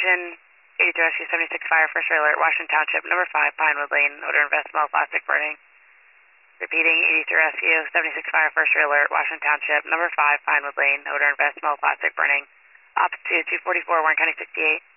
Division 83 Rescue 76 Fire, first alert, Washington Township, number 5, Pinewood Lane, odor and smell of plastic burning. Repeating, 83 Rescue 76 Fire, first alert, Washington Township, number 5, Pinewood Lane, odor and smell of plastic burning. Ops to 244, Warren County 68.